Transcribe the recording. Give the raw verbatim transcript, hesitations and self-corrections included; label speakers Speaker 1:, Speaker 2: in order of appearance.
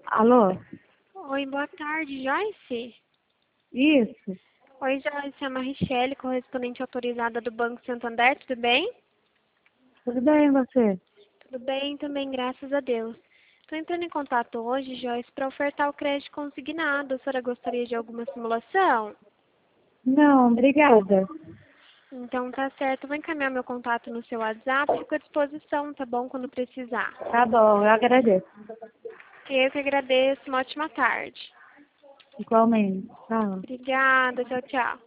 Speaker 1: Alô?
Speaker 2: Oi, boa tarde, Joyce.
Speaker 1: Isso?
Speaker 2: Oi, Joyce, é a Marichele, correspondente autorizada do Banco Santander, tudo bem?
Speaker 1: Tudo bem, e você?
Speaker 2: Tudo bem também, graças a Deus. Estou entrando em contato hoje, Joyce, para ofertar o crédito consignado. A senhora gostaria de alguma simulação?
Speaker 1: Não, obrigada.
Speaker 2: Então tá certo, vou encaminhar meu contato no seu WhatsApp, fico à disposição, tá bom, quando precisar.
Speaker 1: Tá bom, eu agradeço.
Speaker 2: Eu que agradeço, uma ótima tarde.
Speaker 1: Igualmente. Tchau.
Speaker 2: Obrigada, tchau, tchau.